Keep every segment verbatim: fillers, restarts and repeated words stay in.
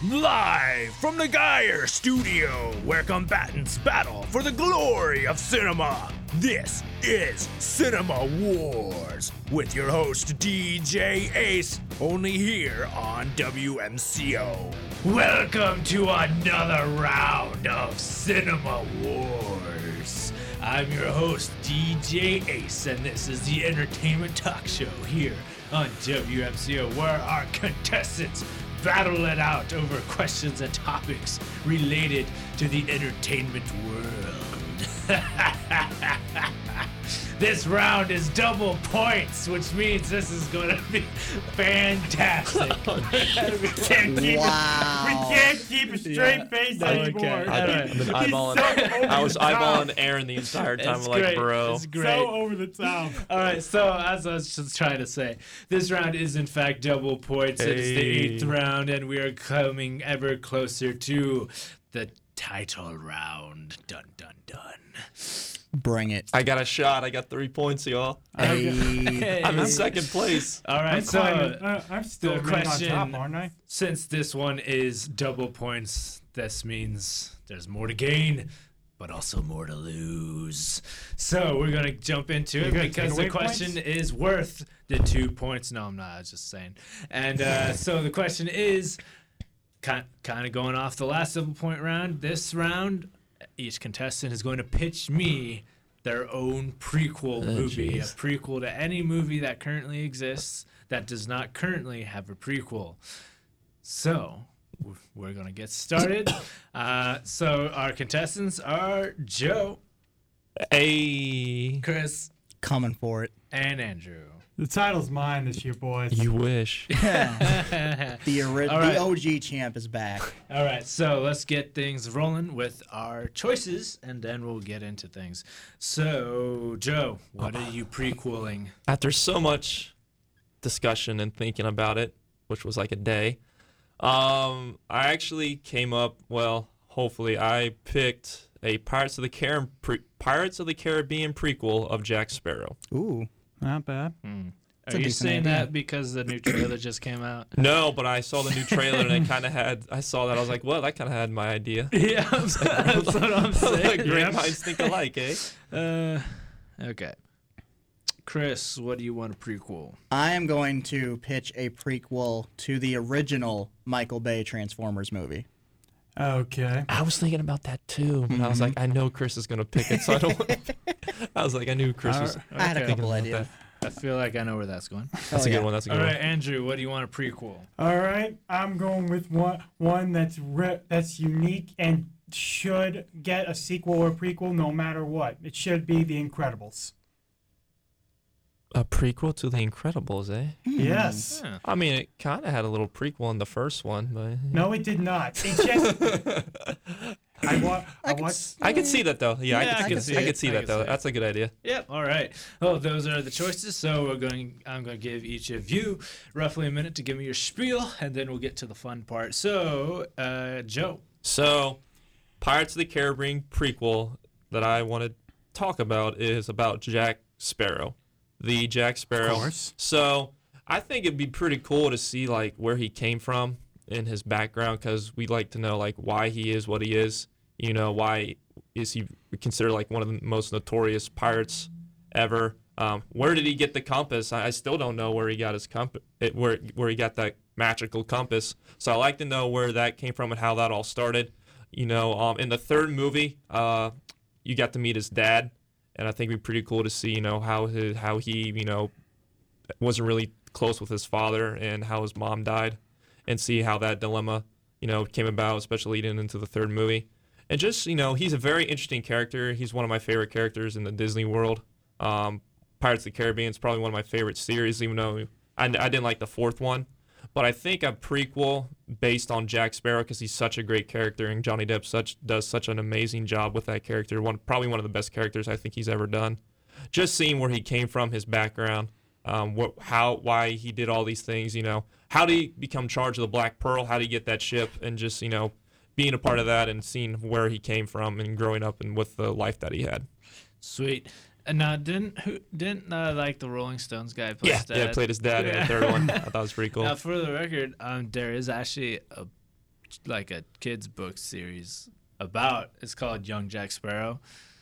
Live from the Geyer Studio, where combatants battle for the glory of cinema. This is Cinema Wars with your host D J Ace, only here on W M C O. Welcome to another round of Cinema Wars. I'm your host D J Ace, and this is the entertainment talk show here on W M C O, where our contestants battle it out over questions and topics related to the entertainment world. This round is double points, which means this is going to be fantastic. we, can't keep wow. a, we can't keep a straight yeah. face Okay. anymore. I, I've been eyeballing. So I was the top. eyeballing Aaron the entire time. It's I'm like, great. bro. It's great. So over the top. All right, so as I was just trying to say, this round is in fact double points. It is the eighth Hey. round, and we are coming ever closer to the title round. Dun dun dun. Bring it. I got a shot. I got three points, y'all. Hey. I'm in second place. All right, I'm, so climbing, uh, I'm still the right question- on top, aren't I? since this one is double points, this means there's more to gain, but also more to lose. So we're gonna jump into You it gonna because take the away question points? is worth the two points. No, I'm not. I was just saying. And uh, so the question is, kind kind of going off the last double point round. This round, each contestant is going to pitch me their own prequel Oh, movie, a jeez. prequel to any movie that currently exists that does not currently have a prequel. So w- we're gonna get started. Uh, so our contestants are Joe, Hey. Chris, Coming for it. and Andrew. The title's mine this year, boys. You wish. The, ori- All right. the O G champ is back. All right, so let's get things rolling with our choices, and then we'll get into things. So, Joe, what are you prequeling? After so much discussion and thinking about it, which was like a day, um, I actually came up. Well, hopefully, I picked a Pirates of the Car- pre- Pirates of the Caribbean prequel of Jack Sparrow. Ooh. Not bad. Hmm. a Are you decent saying idea. that because the new trailer just came out? No, but I saw the new trailer and it kind of had. I saw that. I was like, well, that kind of had my idea. Yeah, that's what I'm saying. Great Yep. minds think alike, eh? Uh, okay. Chris, what do you want to prequel? I am going to pitch a prequel to the original Michael Bay Transformers movie. Okay. I was thinking about that too. And I was like, I know Chris is gonna pick it, so I don't. I was like, I knew Chris was. I had a Okay. couple thinking about ideas. that. I feel like I know where that's going. That's Oh, a good yeah. one. That's a All good right, one. Andrew, what do you want to prequel? All right. I'm going with one one that's re- that's unique and should get a sequel or prequel no matter what. It should be The Incredibles. A prequel to The Incredibles, eh? Yes. Yeah. I mean, it kind of had a little prequel in the first one, but No, it did not. It just. I wa- I I could watched. s- I could see that though. Yeah, Yeah, I, I could, can see I it. could see I that can though. see it. That's a good idea. Yep. All right. Oh, those are the choices. So we're going. I'm going to give each of you roughly a minute to give me your spiel, and then we'll get to the fun part. So, uh, Joe. So, Pirates of the Caribbean prequel that I want to talk about is about Jack Sparrow, the Jack Sparrow. Of course. So, I think it'd be pretty cool to see like where he came from in his background, because we'd like to know like why he is what he is. You know, why is he considered like one of the most notorious pirates ever? Um, where did he get the compass? I, I still don't know where he got his compass, where where he got that magical compass. So I like to know where that came from and how that all started. You know, um, in the third movie, uh, you got to meet his dad, and I think it'd be pretty cool to see, you know, how his, how he, you know, wasn't really close with his father and how his mom died, and see how that dilemma, you know, came about, especially leading into the third movie. And just, you know, he's a very interesting character. He's one of my favorite characters in the Disney world. Um, Pirates of the Caribbean is probably one of my favorite series, even though I, I didn't like the fourth one. But I think a prequel based on Jack Sparrow, because he's such a great character, and Johnny Depp such does such an amazing job with that character. One probably one of the best characters I think he's ever done. Just seeing where he came from, his background, um, what, how, why he did all these things. You know, how did he become charged of the Black Pearl? How did he get that ship? And just, you know, being a part of that and seeing where he came from and growing up and with the life that he had. Sweet. And now, didn't who didn't uh, like the Rolling Stones guy play Yeah, his dad? yeah, played his dad in Yeah. the third one. I thought it was pretty cool. Now, for the record, um, there is actually a like a kids book series about. It's called Young Jack Sparrow.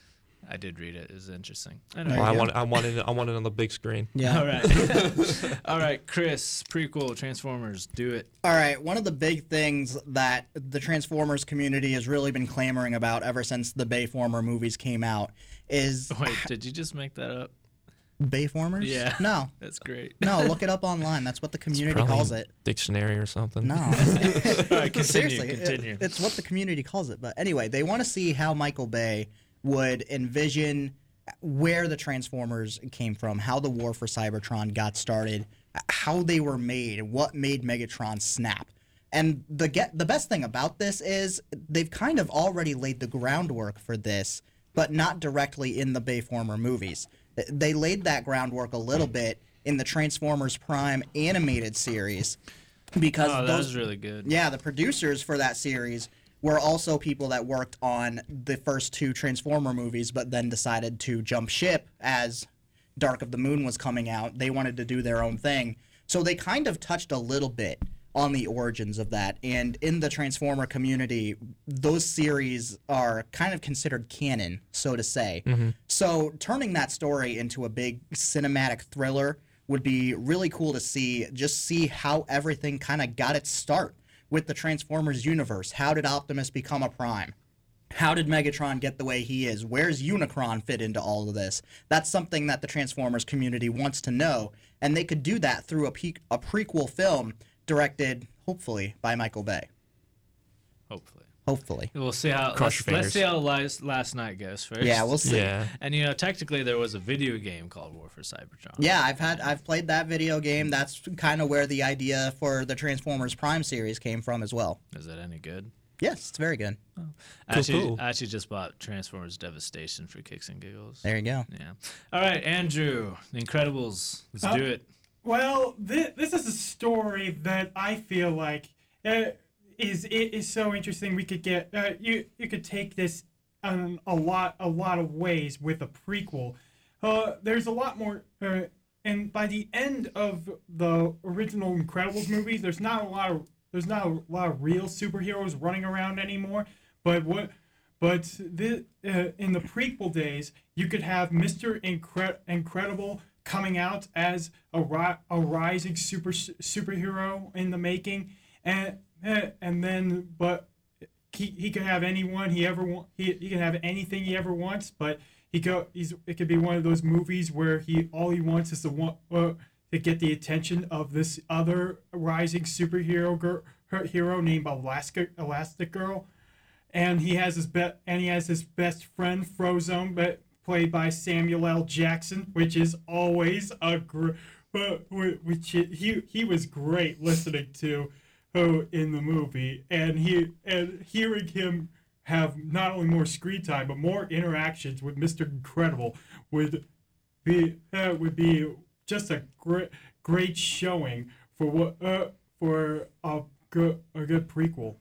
I did read it. It was interesting. Anyway. Well, I you want I wanted it, I wanted it on the big screen. Yeah. All right. All right, Chris, prequel Transformers, do it. All right, one of the big things that the Transformers community has really been clamoring about ever since the Bayformer movies came out is Wait, did you just make that up? Bayformers? Yeah. No. That's great. No, look it up online. That's what the community Probably calls it. Dictionary or something. No. All right, continue, Seriously, it- continue. it's what the community calls it. But anyway, they want to see how Michael Bay would envision where the Transformers came from, how the war for Cybertron got started, how they were made, what made Megatron snap. And the get the best thing about this is they've kind of already laid the groundwork for this, but not directly in the Bayformer movies. They laid that groundwork a little bit in the Transformers Prime animated series because Oh, that those was really good. yeah, the producers for that series were also people that worked on the first two Transformer movies, but then decided to jump ship as Dark of the Moon was coming out. They wanted to do their own thing. So they kind of touched a little bit on the origins of that. And in the Transformer community, those series are kind of considered canon, so to say. So turning that story into a big cinematic thriller would be really cool to see, just see how everything kind of got its start with the Transformers universe. How did Optimus become a Prime? How did Megatron get the way he is? Where's Unicron fit into all of this? That's something that the Transformers community wants to know, and they could do that through a, pe- a prequel film directed, hopefully, by Michael Bay. Hopefully. Hopefully. We'll see how. Cross Let's, your let's see fingers. how last, last night goes first. Yeah, we'll see. Yeah. And you know, technically, there was a video game called War for Cybertron. Yeah, I've had I've played that video game. That's kind of where the idea for the Transformers Prime series came from as well. Is that any good? Yes, it's very good. I actually, cool. I actually just bought Transformers Devastation for kicks and giggles. There you go. Yeah. All right, Andrew, The Incredibles. Let's Uh, do it. Well, this, this is a story that I feel like uh, is it is so interesting. We could get uh, you you could take this um, a lot a lot of ways with a prequel. Uh, there's a lot more, uh, and by the end of the original Incredibles movies, there's not a lot of there's not a lot of real superheroes running around anymore. But what but the, uh, in the prequel days, you could have Mister Incre- Incredible coming out as a, ri- a rising super superhero in the making, and uh, and then but he, he could have anyone he ever want he, he can have anything he ever wants, but he go he's it could be one of those movies where he all he wants is to want uh, to get the attention of this other rising superhero girl, her hero named Alaska Elastic Girl, and he has his be- and he has his best friend Frozone, but played by Samuel L. Jackson, which is always a great, uh, which he he was great listening to, uh, in the movie, and he and hearing him have not only more screen time but more interactions with Mister Incredible would be uh, would be just a great great showing for what uh, for a good a good prequel.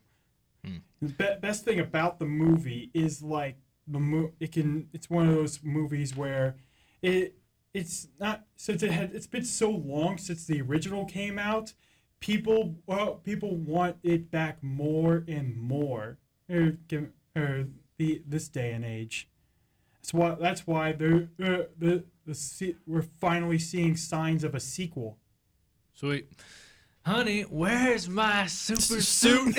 The be- best thing about the movie is like the mo- it can it's one of those movies where it it's not since it had it's been so long since the original came out, people well people want it back more and more er, give- er, the this day and age. That's why that's why the uh, the the se- we're finally seeing signs of a sequel. Sweet. Honey, where's my super suit?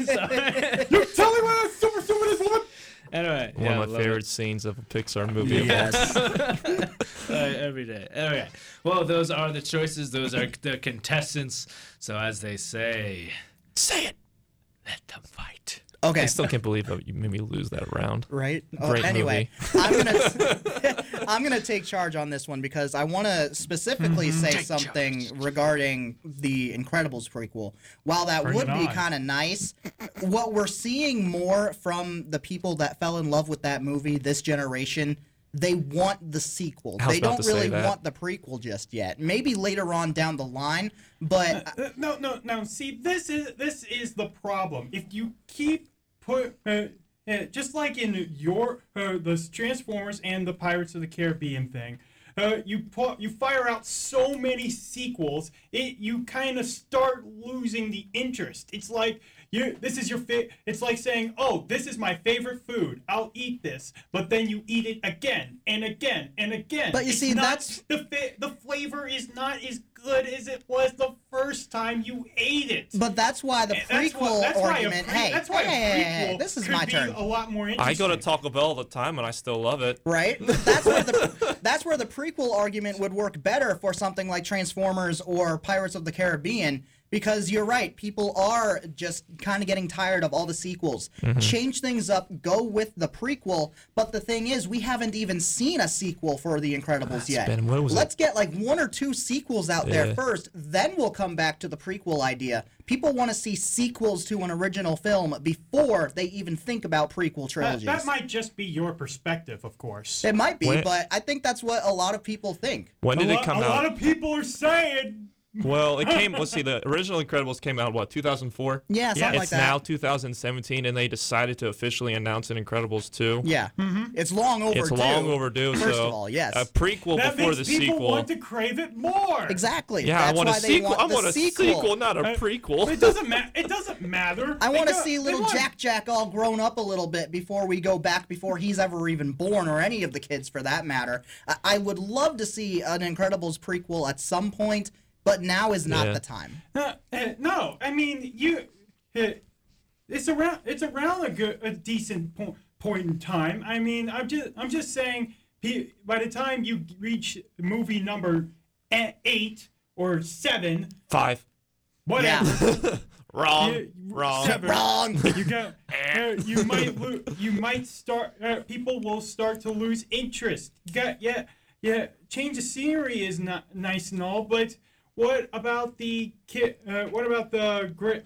Sorry. You tell me what a super suit is, woman. Anyway, One yeah, of my love favorite scenes of a Pixar movie. of all Yes. it. Uh, every day. All right. Well, those are the choices. Those are the contestants. So as they say, Say it. let them fight. Okay. I still can't believe that you made me lose that round. Right. Oh, Great anyway, I'm gonna I'm gonna take charge on this one because I want to specifically say Take something regarding the Incredibles prequel. While that Bring would it be on. kind of nice, what we're seeing more from the people that fell in love with that movie this generation, they want the sequel. I was They about don't to say really that. want the prequel just yet. Maybe later on down the line, but Uh, no, no, no. See, this is this is the problem. If you keep put, uh, uh, just like in your uh, the Transformers and the Pirates of the Caribbean thing, uh, you put you fire out so many sequels, it you kind of start losing the interest. It's like you this is your fa- it's like saying, oh, this is my favorite food, I'll eat this, but then you eat it again and again and again. But you It's see, not, that's- the fa- the flavor is not as good as it was the first time you ate it. But that's why the And that's prequel why- that's why a argument. pre- hey, that's why hey, a hey, hey, prequel this is could my be turn. a lot more I interesting. go to Taco Bell all the time and I still love it. Right? But that's where the that's where the prequel argument would work better for something like Transformers or Pirates of the Caribbean, because you're right, people are just kind of getting tired of all the sequels. Mm-hmm. Change things up, go with the prequel, but the thing is, we haven't even seen a sequel for The Incredibles yet. been- what was it? Let's get like one or two sequels out there Yeah. first, then we'll come back to the prequel idea. People want to see sequels to an original film before they even think about prequel that, trilogies. that might just be your perspective, of course. It might be, When- but I think that's what a lot of people think. When a did lot, it come a out? lot of people are saying. Well, it came. Let's see. The original Incredibles came out what two thousand four. Yeah, something like It's that. now two thousand seventeen, and they decided to officially announce an Incredibles two. Yeah, it's long overdue. It's long overdue. First so of all, yes. a prequel That before makes the people sequel. want to crave it more. Exactly. Yeah, That's I want why a they sequel. want I the want a sequel, not a Uh, prequel. It doesn't matter. It doesn't matter. I They want to go- see they little want- Jack Jack all grown up a little bit before we go back, before he's ever even born, or any of the kids for that matter. I, I would love to see an Incredibles prequel at some point, but now is not Yeah. the time. Uh, uh, no, I mean you. Uh, it's around. It's around a good, a decent po- point in time. I mean, I'm just, I'm just saying. pe- By the time you reach movie number e- eight or seven, Five. whatever, Wrong. you- Wrong. seven, Wrong. You go. Uh, you might. Lo- you might start. Uh, people will start to lose interest. You got yeah, yeah. Change of scenery is not nice and all, but what about the kid? Uh, what about the great?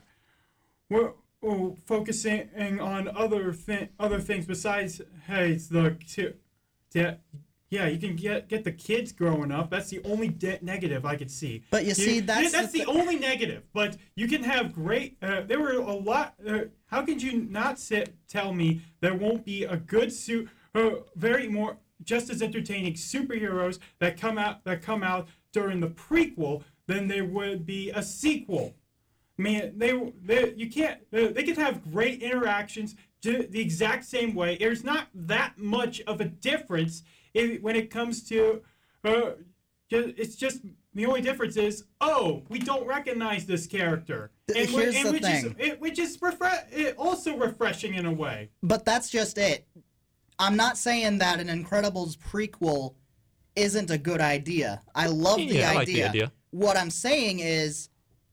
What? Oh, focusing on other thi- other things besides hey, it's the ki- yeah, yeah. You can get get the kids growing up. That's the only de- negative I could see. But you see, that's yeah, the that's the, thi- only negative. But you can have great. Uh, there were a lot. Uh, how could you not sit, tell me there won't be a good suit? Uh, very more just as entertaining superheroes that come out that come out during the prequel than there would be a sequel. I mean, they, they you can't. They, they can have great interactions ju- the exact same way. There's not that much of a difference if, when it comes to. Uh, ju- it's just the only difference is, oh, we don't recognize this character, Th- and, we- here's and the which is thing. it, which is refre- it also refreshing in a way. But that's just it. I'm not saying that an Incredibles prequel isn't a good idea. I love the, Yeah, I idea. like the idea. What I'm saying is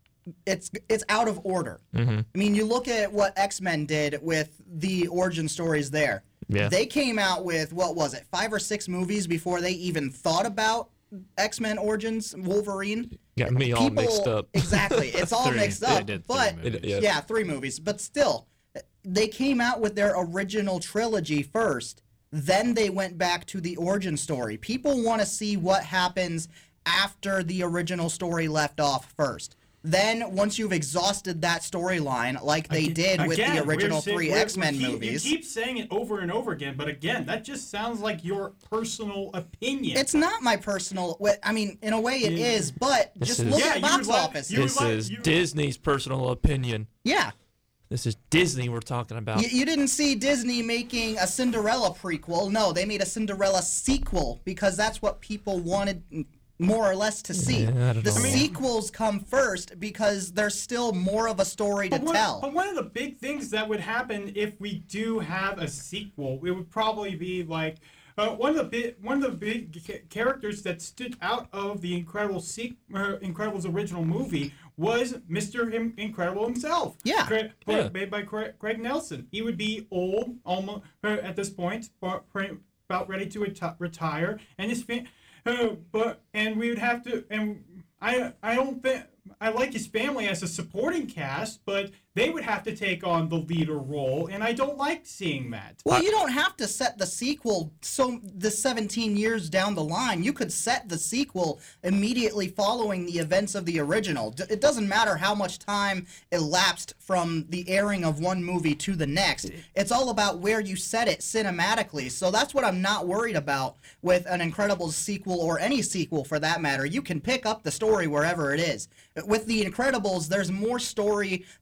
it's it's out of order. Mm-hmm. I mean, you look at what X-Men did with the origin stories there. Yeah. They came out with, what was it, five or six movies before they even thought about X-Men Origins Wolverine. Got me all mixed up. Exactly. It's all Three. mixed They up. did three but movies. It- yeah. yeah, three movies. But still, they came out with their original trilogy first. Then they went back to the origin story. People want to see what happens after the original story left off first. Then, once you've exhausted that storyline, like they did with Again, the we're original saying- three we're- X-Men we keep- movies, You keep saying it over and over again, but again, that just sounds like your personal opinion. it's not my personal. wi- I mean, in a way, it Yeah. is. But This just is- look Yeah, at you box would like- office. you would This like- is you- Disney's personal opinion. Yeah. This is Disney we're talking about. You, you didn't see Disney making a Cinderella prequel. No, they made a Cinderella sequel because that's what people wanted mm, more or less to see. Yeah, I don't the know. sequels come first because there's still more of a story to But one, tell. but one of the big things that would happen if we do have a sequel, it would probably be like uh, one of the big one of the big ca- characters that stood out of the Incredible se- uh, Incredibles original movie was Mister Him- Incredible himself. Yeah. Cra- Yeah. Made by Craig, Craig Nelson. He would be old, almost uh, at this point, but pre- about ready to reti- retire, and his fa- uh, but and we would have to and I I don't think I like his family as a supporting cast, but they would have to take on the leader role, and I don't like seeing that. Well, you don't have to set the sequel so the seventeen years down the line. You could set the sequel immediately following the events of the original. D- It doesn't matter how much time elapsed from the airing of one movie to the next. It's all about where you set it cinematically. So that's what I'm not worried about with an Incredibles sequel or any sequel for that matter. You can pick up the story wherever it is. With the Incredibles, there's more story that needs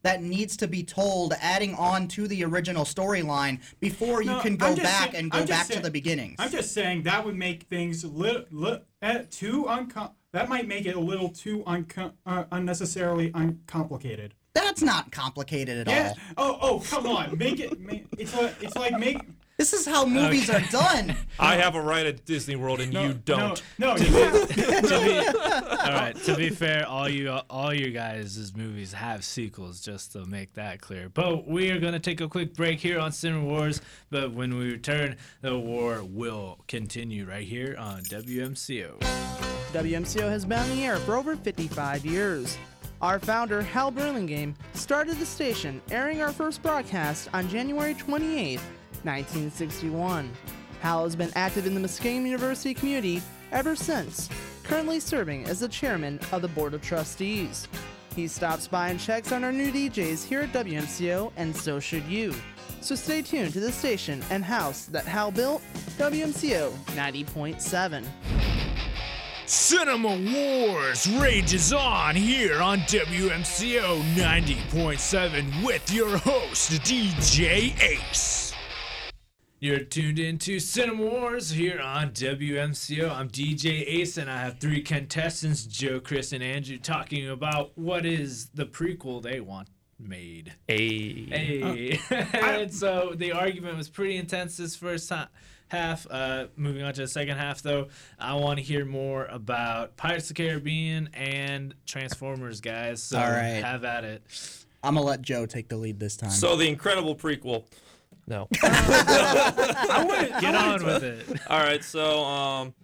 needs to be told, adding on to the original storyline before you No, can I'm go just back say- and go I'm just back say- to the beginnings. I'm just saying that would make things li- li- uh, too uncom- that might make it a little too uncom- uh, unnecessarily uncomplicated. That's not complicated at Yeah. all. Oh, oh, come on. Make it. Make, it's like it's like make. This is how movies are done. I have a right at Disney World and you don't. No, no. You to be, all right. To be fair, all you all you guys' movies have sequels, just to make that clear. But we are gonna take a quick break here on Cinema Wars. But when we return, the war will continue right here on W M C O. W M C O has been on the air for over fifty-five years. Our founder, Hal Burlingame, started the station, airing our first broadcast on January twenty-eighth, nineteen sixty-one. Hal has been active in the Muskingum University community ever since, currently serving as the chairman of the Board of Trustees. He stops by and checks on our new D Js here at W M C O, and so should you. So stay tuned to the station and house that Hal built, W M C O ninety point seven. Cinema Wars rages on here on W M C O ninety point seven with your host, D J Ace. You're tuned into Cinema Wars here on W M C O. I'm D J Ace, and I have three contestants, Joe, Chris, and Andrew, talking about what is the prequel they want made. A. Hey. And so the argument was pretty intense this first time. Half. Uh, moving on to the second half, though, I want to hear more about Pirates of the Caribbean and Transformers, guys. So All right. have at it. I'm gonna let Joe take the lead this time. So the incredible prequel. No. I want Get on with it. All right. So um.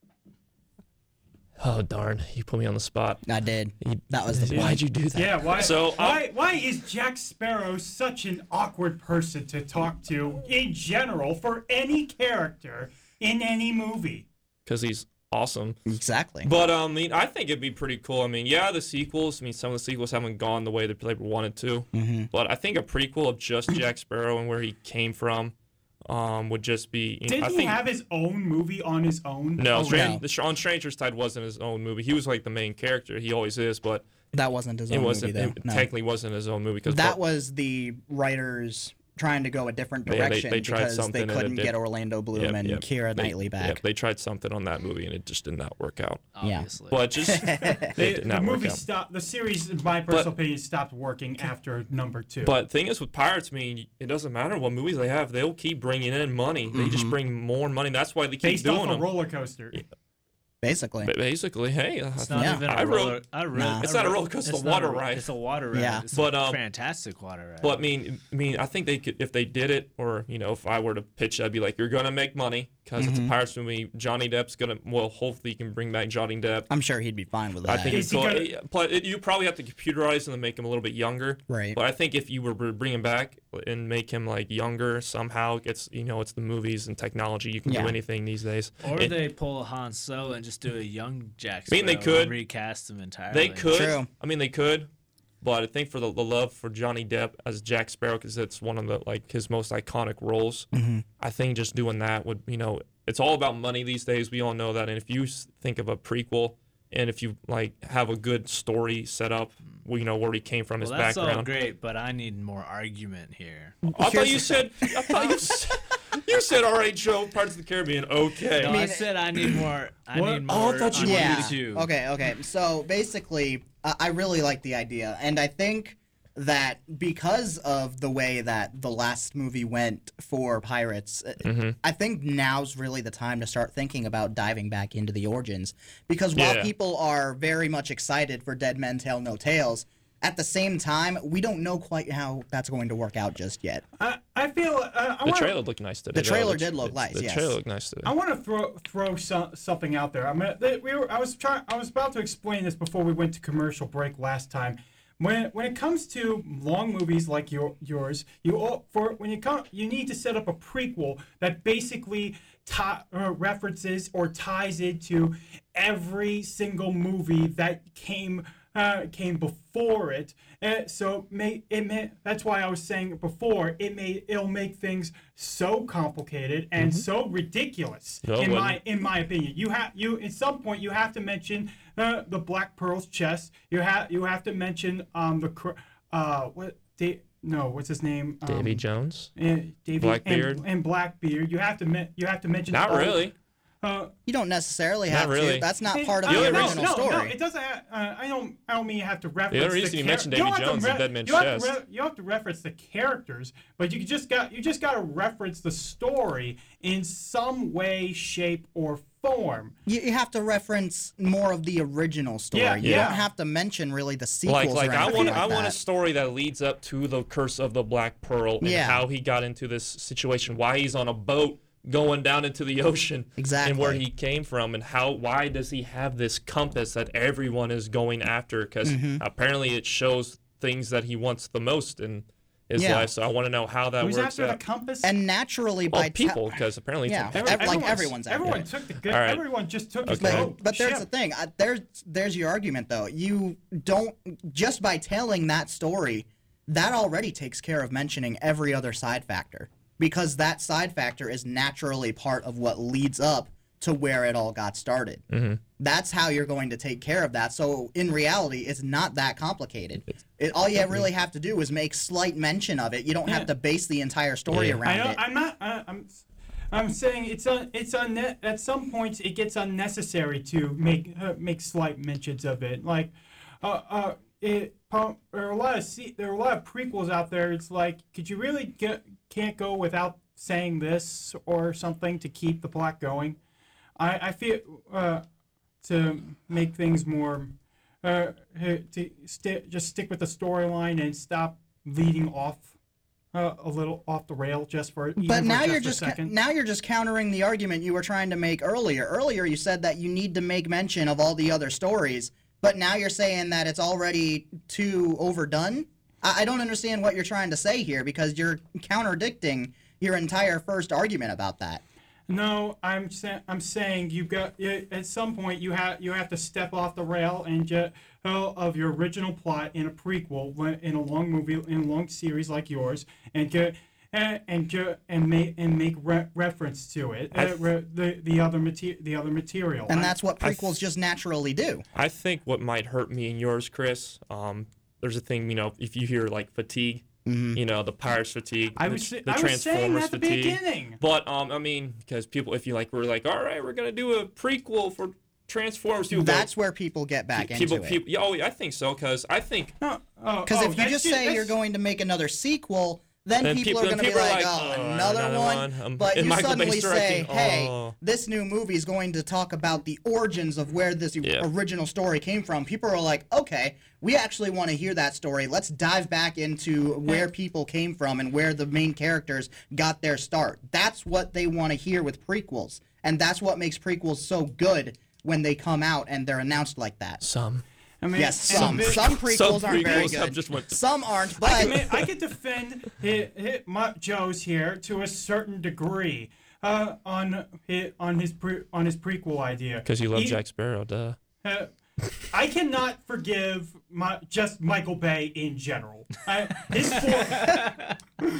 Oh darn! You put me on the spot. I did. That was the point. Why'd you do that? Yeah, why? So, uh, why? Why is Jack Sparrow such an awkward person to talk to in general for any character in any movie? Because he's awesome. Exactly. But um, I mean, I think it'd be pretty cool. I mean, yeah, the sequels. I mean, some of the sequels haven't gone the way that people wanted to. Mm-hmm. But I think a prequel of just Jack Sparrow and where he came from, um, would just be. You know, Did I he think, have his own movie on his own? No, Oh, Stran- no. the Sh- on Stranger's Tide wasn't his own movie. He was like the main character. He always is, but That wasn't his it own wasn't. movie, though. It No. technically wasn't his own movie because That was the writers trying to go a different Yeah, they- direction they tried because something they and it couldn't did- get Orlando Bloom Yep, and yep. Keira They- Knightley back. yep, they tried something on that movie and it just did not work out. Yeah. Obviously. But just it They- did the not work movie out. stopped. The series, in my personal opinion, stopped working after number two. But thing is with Pirates, I mean, it doesn't matter what movies they have; they'll keep bringing in money. They just bring more money. That's why they keep based doing off a them. roller coaster. Basically. But basically, hey, uh, It's not Yeah. even a I roller. wrote- I wrote, Nah. It's not a roller coaster, it's it's a not water ro- ride. It's a water ride. Yeah. It's But, a um, fantastic water ride. But I mean, I mean, I think they could if they did it, or you know, if I were to pitch, I'd be like, you're gonna make money because it's a Pirates movie. Johnny Depp's gonna, well, hopefully you can bring back Johnny Depp. I'm sure he'd be fine with that. I think Is it's he cool. gonna- Yeah, but it, you probably have to computerize him and make him a little bit younger. Right. But I think if you were to bring him back and make him like younger somehow, it's you know, it's the movies and technology. You can Yeah. do anything these days. or It- they pull Han Solo and just do a young Jack I mean, they Sparrow could. and recast him entirely. They could. True. I mean, they could. But I think for the, the love for Johnny Depp as Jack Sparrow, because it's one of the like his most iconic roles. Mm-hmm. I think just doing that would, you know, it's all about money these days. We all know that. And if you s- think of a prequel, and if you like have a good story set up, well, you know where he came from, Well, his that's all background. great, but I need more argument here. I thought Here's you the- said. I thought you said. You said, all right, Joe, Pirates of the Caribbean. Okay. No, I, mean- said I need more. I What? need Oh, I more. thought you on yeah. YouTube. Okay, okay. So basically, uh, I really like the idea. And I think that because of the way that the last movie went for Pirates, uh, Mm-hmm. I think now's really the time to start thinking about diving back into the origins. Because while Yeah. people are very much excited for Dead Men Tell No Tales, at the same time, we don't know quite how that's going to work out just yet. I, I feel. Uh, I The wanna, trailer looked nice today. The trailer though. did look the, nice, The yes. trailer looked nice today. I want to throw throw some, something out there. I mean, they, we were. I was trying. I was about to explain this before we went to commercial break last time. When when it comes to long movies like your yours, you all, for when you come, you need to set up a prequel that basically ti uh, references or ties into every single movie that came uh, came before it. Uh, so may it may that's why I was saying before it may it'll make things so complicated and so ridiculous No, it in my wouldn't. in my opinion. You have you at some point you have to mention uh, the Black Pearl's chest. You have you have to mention um the cr- uh what Da- no, what's his name? Um, Davy Jones. Uh, Davy Blackbeard? and, and Blackbeard. You have to me- you have to mention. Not all- really. Uh, You don't necessarily Not have really. to. That's not Hey, part of uh, the only no, original no, story. No, it doesn't. ha- Uh, I don't. I don't mean you have to reference. only reason you char- mentioned don't Davy have to Jones is Dead Man's you have to Chest. re- you have to reference the characters, but you just got you just got to reference the story in some way, shape, or form. You, you have to reference more of the original story. Yeah, you yeah. don't have to mention really the sequels Like, like or I anything want, like I want a that. story that leads up to the Curse of the Black Pearl and Yeah. how he got into this situation, why he's on a boat going down into the ocean, and where Exactly. he came from, and how why does he have this compass that everyone is going after? Because Mm-hmm. apparently it shows things that he wants the most in his Yeah. life. So I want to know how that Who's works after the out. compass? And naturally, Well, by ta- people, because apparently it's Yeah. a- Ev- like Everyone's- everyone's after everyone it. took the good. All right. Everyone just took his Okay. boat. But there's ship. the thing. I, there's there's your argument though. You don't just by telling that story, that already takes care of mentioning every other side factor because that side factor is naturally part of what leads up to where it all got started. Mm-hmm. That's how you're going to take care of that. So in reality, it's not that complicated. It, all you really have to do is make slight mention of it. You don't Yeah. have to base the entire story Yeah. around I don't, it. I'm not. I, I'm. I'm saying it's un, it's unne- at some points it gets unnecessary to make uh, make slight mentions of it. Like, uh, uh, it um, there are a lot of se- there are a lot of prequels out there. It's like, could you really get, can't go without saying this or something to keep the plot going? I I feel uh, to make things more uh, to sti- just stick with the storyline and stop leading off. Uh, a little off the rail just for even But for now just you're a just second. now you're just countering the argument you were trying to make earlier. Earlier you said that you need to make mention of all the other stories, but now you're saying that it's already too overdone. I, I don't understand what you're trying to say here because you're contradicting your entire first argument about that. No, I'm sa- I'm saying you got y- at some point you have you have to step off the rail and just of your original plot in a prequel when- in a long movie in a long series like yours and get and and get, and make and make re- reference to it uh, re- the the other mater- the other material And I- that's what prequels just naturally do. I think what might hurt me and yours, Chris, um, there's a thing, you know, if you hear like fatigue, you know, the Pirates fatigue, I the, was, sa- the I was saying Transformers that at the fatigue. beginning. But um, I mean, because people, if you like, we're like, all right, we're gonna do a prequel for Transformers. People go- That's where people get back people, into it. people, yeah, oh, I think so, because I think No, oh, Because oh, if you that's just ju- say you're that's- going to make another sequel, then Then people, people- are going to be people are like, like, oh, "Oh, another, another one. one." Um, But and you Michael suddenly Bay's say, directing, hey, "Oh." this new movie is going to talk about the origins of where this Yeah. original story came from. People are like, okay, we actually want to hear that story. Let's dive back into where people came from and where the main characters got their start. That's what they want to hear with prequels. And that's what makes prequels so good when they come out and they're announced like that. some. I mean, Yes, and some the- some prequels Some aren't very prequels have good. just went to- Some aren't, I but can, I can defend hit, hit my, Joe's here to a certain degree uh, on his, on his pre, on his prequel idea. Because you love He- Jack Sparrow, duh. Uh, I cannot forgive my, just Michael Bay in general. I, his for,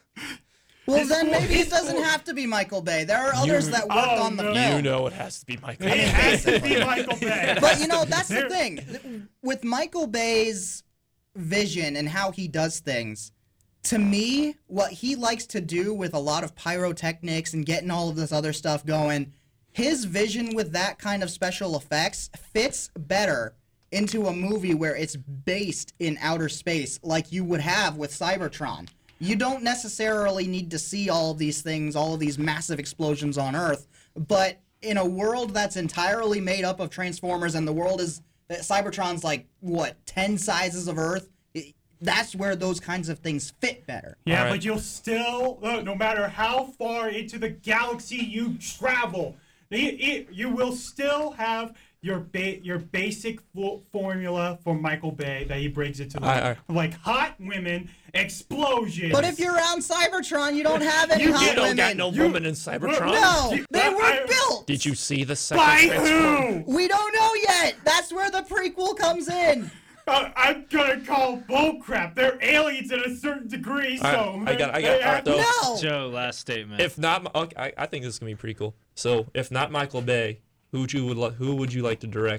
well, his then for- maybe his it doesn't for- have to be Michael Bay. There are others that worked Oh, on the no. film. You know it has to be Michael. it has to be Michael Bay. But you know, that's the There- thing. With Michael Bay's vision and how he does things, to me, what he likes to do with a lot of pyrotechnics and getting all of this other stuff going, his vision with that kind of special effects fits better into a movie where it's based in outer space like you would have with Cybertron. You don't necessarily need to see all of these things, all of these massive explosions on Earth, but in a world that's entirely made up of Transformers and the world is Cybertron's like what, ten sizes of Earth, it- that's where those kinds of things fit better. Yeah, All right. but you'll still, uh, no matter how far into the galaxy you travel, it, it, you will still have your ba- your basic fo- formula for Michael Bay that he brings into the I- I- like hot women, explosions. But if you're around Cybertron, you don't have any You hot get- You don't women. got no You- woman in Cybertron. No, You- they I- were I- built. Did you see the second by Transformer? who? We don't know yet. That's where the prequel comes in. Uh, I'm gonna call bullcrap. They're aliens in a certain degree, so I- I got- I got- they have- though- No. Joe, last statement. If not, okay, I, I think this is gonna be pretty cool. So, if not Michael Bay, who would you would li- who would you like to direct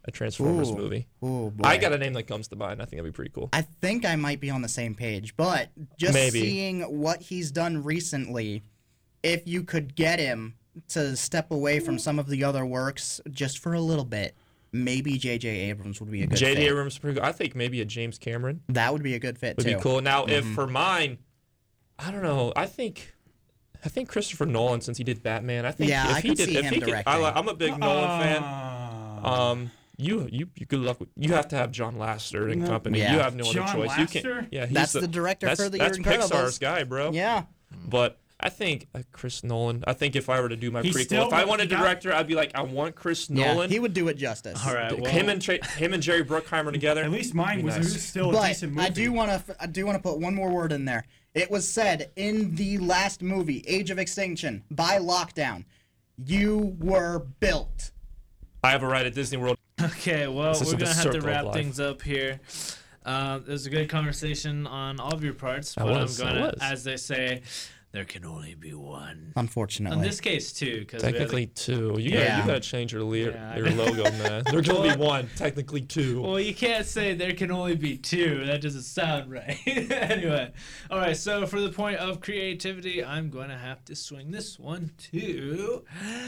a Transformers Ooh. movie. Ooh, boy. I got a name that comes to mind. I think that'd be pretty cool. I think I might be on the same page, but just Maybe. seeing what he's done recently, if you could get him to step away from some of the other works just for a little bit, maybe J J. Abrams would be a good J J. fit. Abrams, pretty cool. I think maybe a James Cameron That would be a good fit would too. be cool. Now, if Mm-hmm. for mine, I don't know. I think, I think Christopher Nolan, since he did Batman, I think Yeah, if I he could did, see if him he could, I, directing. li- I'm a big Nolan fan. Ah. Um, you, you, you good luck with. You have to have John Lasseter and No. company. Yeah. You have no John other choice. You Lasseter? can't. Yeah, he's That's the director that's, for the That's Incredibles. Pixar's guy, bro. Yeah. But I think uh, Chris Nolan. I think if I were to do my He's prequel, still- if I wanted a he got- director, I'd be like, I want Chris Yeah, Nolan. he would do it justice. All right. Well, him and Tra- him and Jerry Bruckheimer together. At least mine Be was nice. still a But decent movie. I do want to I do want to put one more word in there. It was said in the last movie, Age of Extinction, by Lockdown, you were built. I have a ride at Disney World. Okay, well, This is we're the gonna have to circle of wrap life. things up here. Um, it was a good conversation on all of your parts, That but was, I'm that gonna, was. as they say, there can only be one. Unfortunately. In this case, two, because Technically two. You Yeah. gotta you gotta change your le- Yeah, I your know. logo, man. There's gonna be one. Technically two. Well, you can't say there can only be two. That doesn't sound right. Anyway, all right. So for the point of creativity, I'm going to have to swing this one to.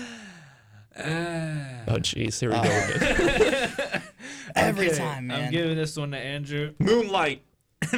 Uh, Oh jeez, here we go again. Every okay, time, man. I'm giving this one to Andrew. Moonlight. La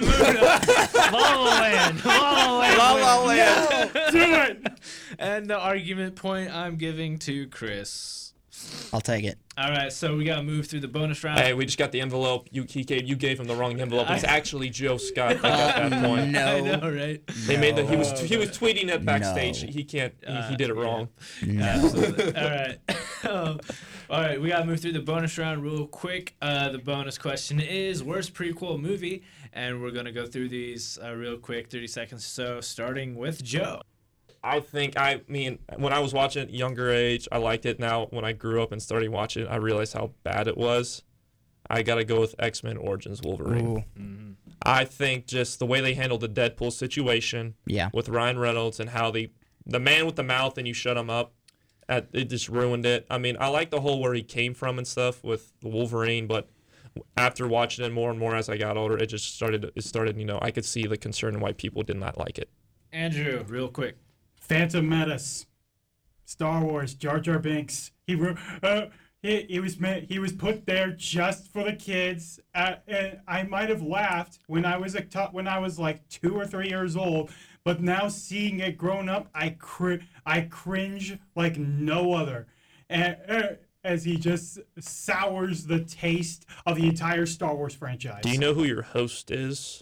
La Land. La La Land. La La Land. do it. And the argument point I'm giving to Chris. I'll take it. All right, so we gotta move through the bonus round. Hey, we just got the envelope. You he gave you gave him the wrong envelope. It's I- actually Joe Scott that got that point. No. I know, right? They made the he was No. he was tweeting it backstage. No. He can't. He, Uh, he did it yeah. wrong. Absolutely. All right. um, all right, we gotta move through the bonus round real quick. Uh, the bonus question is worst prequel movie, and we're gonna go through these uh, real quick, thirty seconds. So starting with Joe. I think I mean when I was watching it younger age, I liked it. Now when I grew up and started watching it, I realized how bad it was. I gotta go with X-Men Origins Wolverine. Ooh. I think just the way they handled the Deadpool situation Yeah. with Ryan Reynolds and how they the man with the mouth and you shut him up, at, it just ruined it. I mean, I like the whole where he came from and stuff with Wolverine, but after watching it more and more as I got older, it just started. It started. You know, I could see the concern and why people did not like it. Andrew, real quick. Phantom Menace, Star Wars, Jar Jar Binks. He ru- uh, he, he was meant, he was put there just for the kids. Uh, and I might have laughed when I was a t- when I was like two or three years old, but now seeing it grown up, I cr- I cringe like no other. And uh, as he just sours the taste of the entire Star Wars franchise. Do you know who your host is?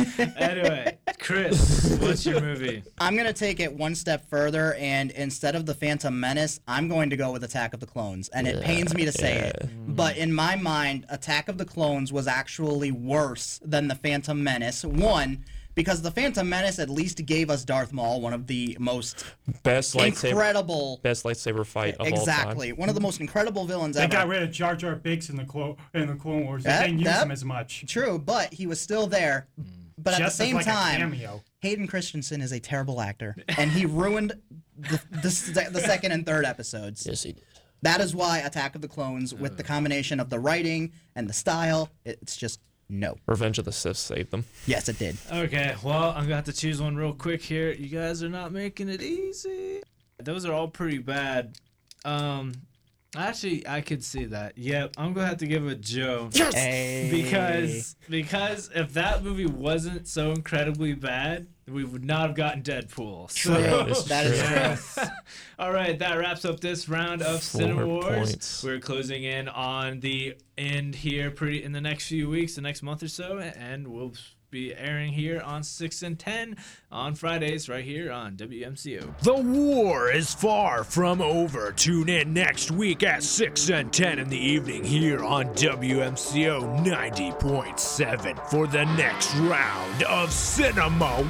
Anyway, Chris, what's your movie? I'm going to take it one step further, and instead of the Phantom Menace, I'm going to go with Attack of the Clones. And it pains me to say it, but in my mind, Attack of the Clones was actually worse than the Phantom Menace. One, because the Phantom Menace at least gave us Darth Maul, one of the most Best lightsaber. incredible... Best lightsaber fight of Exactly. One of the most incredible villains They ever. got rid of Jar Jar Binks in the Clone in the Clone Wars. They That- didn't use that- him as much. True, but he was still there. But at the Just as same like a time, cameo. Hayden Christensen is a terrible actor, and he ruined the, the, se- the second and third episodes. Yes, he did. That is why Attack of the Clones, with the combination of the writing and the style, it's just no. Revenge of the Sith saved them. Yes, it did. Okay, well, I'm gonna have to choose one real quick here. You guys are not making it easy. Those are all pretty bad. Um, actually, I could see that. Yep, I'm gonna have to give it Joe. Hey. Because because if that movie wasn't so incredibly bad, we would not have gotten Deadpool. So, It's That is true. true. all right, that wraps up this round of Four Cinema Wars. points. We're closing in on the end here pretty in the next few weeks, the next month or so, and we'll be airing here on six and ten on Fridays right here on W M C O. The war is far from over. Tune in next week at six and ten in the evening here on W M C O ninety point seven for the next round of Cinema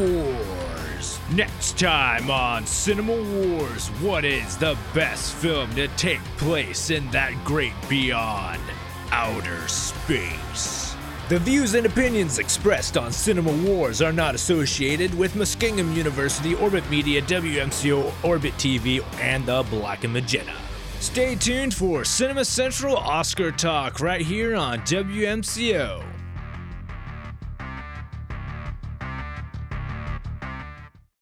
Wars. Next time on Cinema Wars, what is the best film to take place in that great beyond? Outer space. The views and opinions expressed on Cinema Wars are not associated with Muskingum University, Orbit Media, W M C O, Orbit T V, and the Black and Magenta. Stay tuned for Cinema Central Oscar Talk right here on W M C O.